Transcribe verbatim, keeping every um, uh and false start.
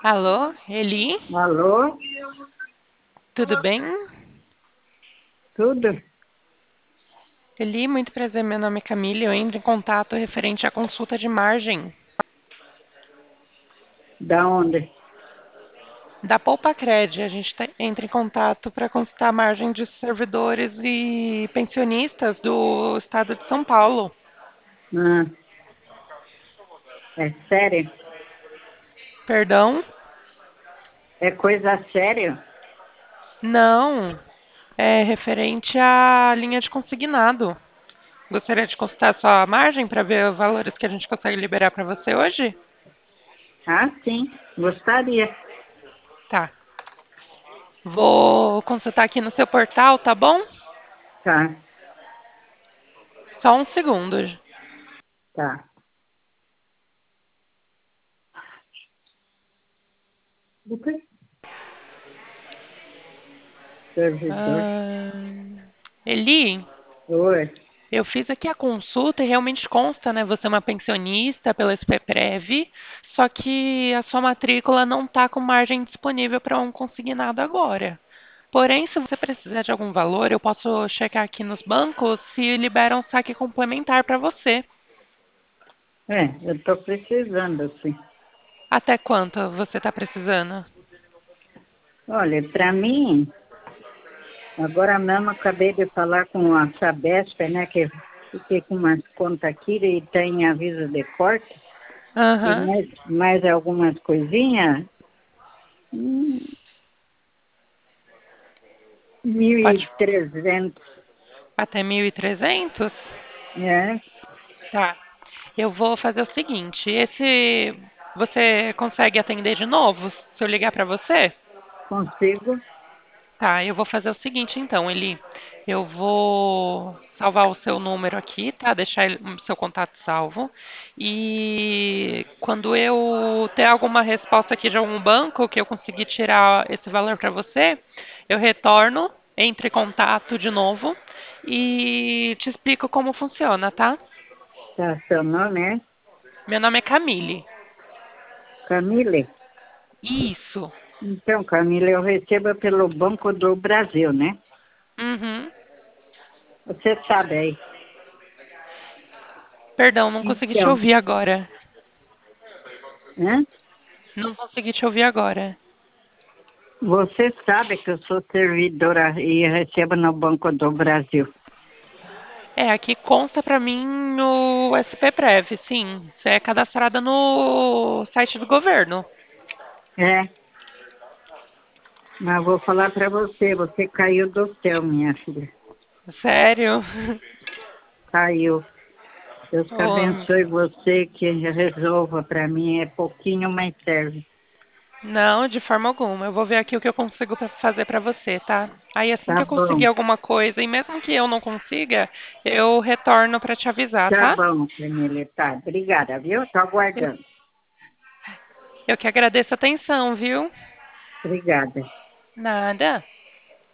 Alô, Eli? Alô? Tudo bem? Tudo? Eli, muito prazer, meu nome é Camille. Eu entro em contato referente à consulta de margem Da onde? da Poupacred. A gente tá- entra em contato para consultar a margem de servidores e pensionistas do estado de São Paulo. Ah, é sério? Perdão? É coisa séria? Não, é referente à linha de consignado. Gostaria de consultar sua margem para ver os valores que a gente consegue liberar para você hoje? Ah, sim, gostaria. Tá. Vou consultar aqui no seu portal, tá bom? Tá, Só um segundo. tá. Do que? Servidor. Ah, Eli, Oi. eu fiz aqui a consulta e realmente consta, né? Você é uma pensionista pela S P Prev, só que a sua matrícula não está com margem disponível para um consignado agora. Porém, se você precisar de algum valor, eu posso checar aqui nos bancos se liberam um saque complementar para você. É, eu tô precisando, sim. Até quanto você está precisando? Olha, para mim, agora mesmo acabei de falar com a Sabesp, né, que eu fiquei com umas contas aqui e tem aviso de corte, e Aham. mais, mais algumas coisinhas, hum, mil e Pode trezentos, até mil e trezentos? é, Tá. Eu vou fazer o seguinte, esse você consegue atender de novo se eu ligar para você? consigo. Tá, eu vou fazer o seguinte então, Eli. Eu vou salvar o seu número aqui, tá? Deixar ele- o seu contato salvo. E quando eu ter alguma resposta aqui de algum banco que eu conseguir tirar esse valor para você, eu retorno, entre em contato de novo e te explico como funciona, tá? Tá, seu nome é Meu nome é Camille. Camille? Isso. Então, Camille, eu recebo pelo Banco do Brasil, né? Uhum. Você sabe aí. Perdão, não consegui te Então, ouvir agora. né? Não consegui te ouvir agora. Você sabe que eu sou servidora e recebo no Banco do Brasil. É, aqui consta pra mim o S P Prev, sim. Você é cadastrada no site do governo. É, mas vou falar para você, você caiu do céu, minha filha. Sério? Caiu. Deus que Oh, abençoe você, que resolva para mim. É pouquinho, mas serve. não, de forma alguma. Eu vou ver aqui o que eu consigo pra- fazer pra você, tá? Aí assim que Tá eu conseguir bom, alguma coisa, e mesmo que eu não consiga, eu retorno pra te avisar, tá tá? bom, Camille. Tá, obrigada, viu? Tô aguardando. Eu que agradeço a atenção, viu? Obrigada. Nada.